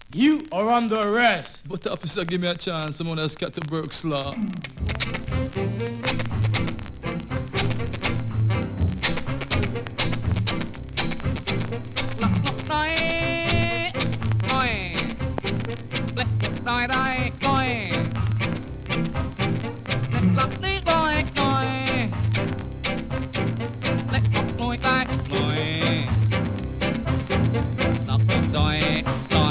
You are under arrest. But officer, give me a chance. Someone else got to Burke's Law. Nói